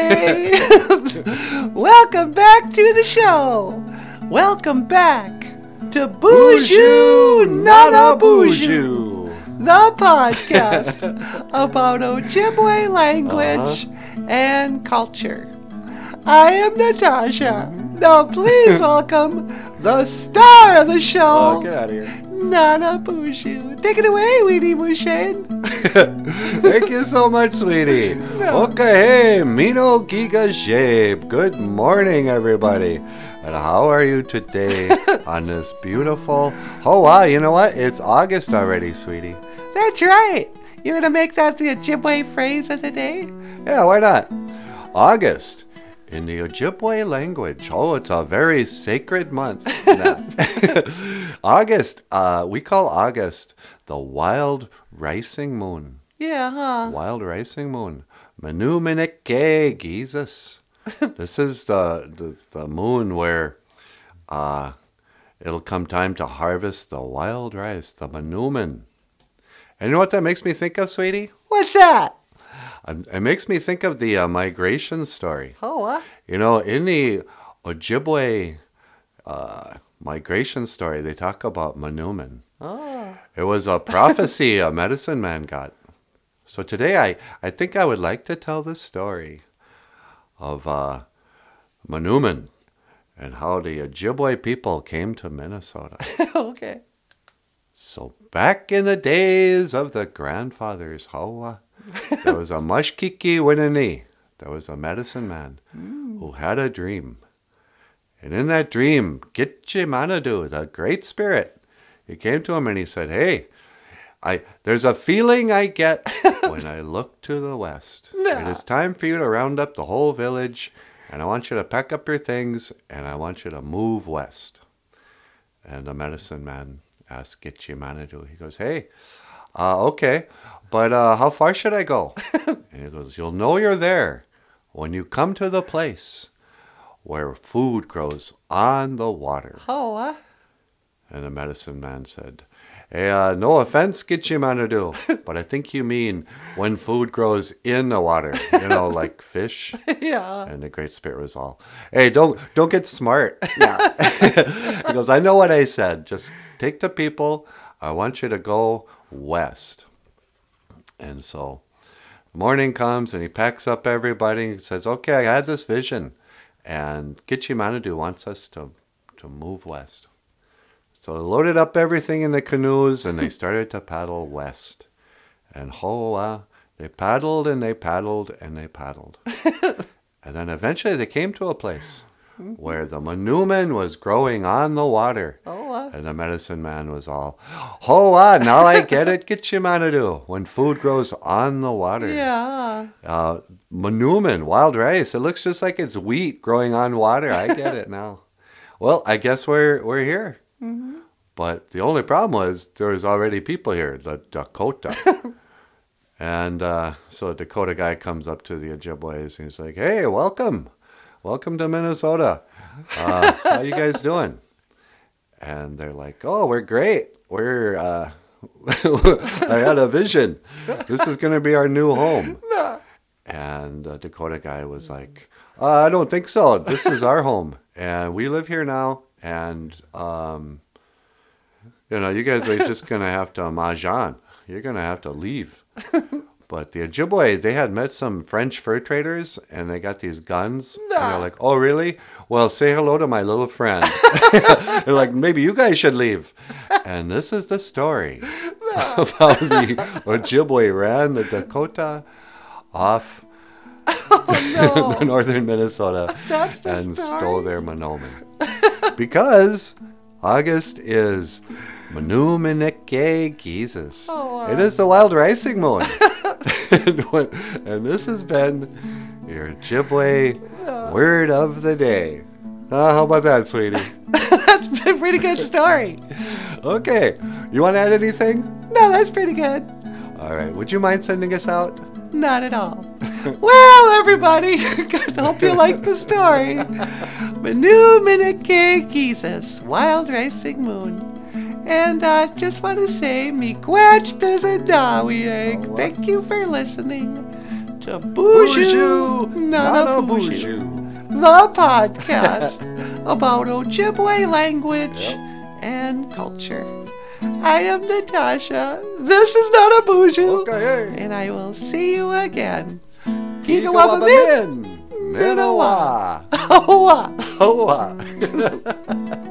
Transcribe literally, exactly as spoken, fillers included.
Hey! Welcome back to the show. Welcome back to Boozhoo Nana Boozhoo, the podcast about Ojibwe language uh-huh. and culture. I am Natasha. Now please welcome the star of the show. Oh, get out of here. Nana Boozhoo. Take it away, Weedy Mushane. Thank you so much, sweetie. No. Okay, hey, Mino Giga Shape. Good morning, everybody. And how are you today on this beautiful... Oh, wow, you know what? It's August already, sweetie. That's right. You want to make that the Ojibwe phrase of the day? Yeah, why not? August. In the Ojibwe language, oh, it's a very sacred month. August, uh, we call August the wild rising moon. Yeah, huh? Wild rising moon. Manu Minike Jesus. This is the, the, the moon where uh, it'll come time to harvest the wild rice, the Manuman. And you know what that makes me think of, sweetie? What's that? It makes me think of the uh, migration story. Oh, what? You know, in the Ojibwe uh, migration story, they talk about Manuman. Oh. It was a prophecy a medicine man got. So today I, I think I would like to tell this story of uh, Manuman and how the Ojibwe people came to Minnesota. Okay. So back in the days of the grandfathers, how... Uh, there was a Mushkiki Winani. There was a medicine man mm. who had a dream. And in that dream, Gitche Manadu, the great spirit, he came to him and he said, hey, I there's a feeling I get when I look to the west. Nah. It is time for you to round up the whole village, and I want you to pack up your things, and I want you to move west. And the medicine man asked Gitche Manadu, he goes, hey, uh, okay, but uh, how far should I go? And he goes, you'll know you're there when you come to the place where food grows on the water. Oh, what? And the medicine man said, hey, uh, no offense, Gitche Manadu, but I think you mean when food grows in the water, you know, like fish. Yeah. And the great spirit was all, hey, don't don't get smart. Yeah. He goes, I know what I said. Just take the people. I want you to go west. And so morning comes and he packs up everybody and says, okay, I had this vision. And Gitche Manadu wants us to, to move west. So they loaded up everything in the canoes and they started to paddle west. And hoa, they paddled and they paddled and they paddled. And then eventually they came to a place where the Manuman was growing on the water. Oh, uh. And the medicine man was all, hoa, now I get it, Gitche Manadu, when food grows on the water. Yeah. Uh, Manuman, wild rice, it looks just like it's wheat growing on water. I get it now. Well, I guess we're we're here. Mm-hmm. But the only problem was there was already people here, the Dakota. And uh, so a Dakota guy comes up to the Ojibways and he's like, hey, welcome. Welcome to Minnesota. Uh, how you guys doing? And they're like, oh, we're great. We're, uh, I had a vision. This is going to be our new home. And the Dakota guy was like, uh, I don't think so. This is our home. And we live here now. And, um, you know, you guys are just going to have to mahjong. You're going to have to leave. But the Ojibwe, they had met some French fur traders, and they got these guns. Nah. And they're like, oh, really? Well, say hello to my little friend. They're like, maybe you guys should leave. And this is the story nah. of how the Ojibwe ran the Dakota off oh, no. northern Minnesota That's the and story. stole their Manoman. Because August is Manuminike Jesus. Oh, wow. It is the wild rising moon. and, when, and this has been your Ojibwe oh. word of the day. Uh, how about that, sweetie? That's a pretty good story. Okay. You want to add anything? No, that's pretty good. All right. Would you mind sending us out? Not at all. Well, everybody, I hope you like the story. Manuminike Jesus, wild rising moon. And I uh, just want to say, Miigwech Bizadawieg, thank you for listening to Boozhoo Nanaboozhoo, the podcast about Ojibwe language Yep. and culture. I am Natasha. This is Nanaboozhoo. Okay. And I will see you again. Gigawabamin. Minawa. Minawa. Hoa. Hoa.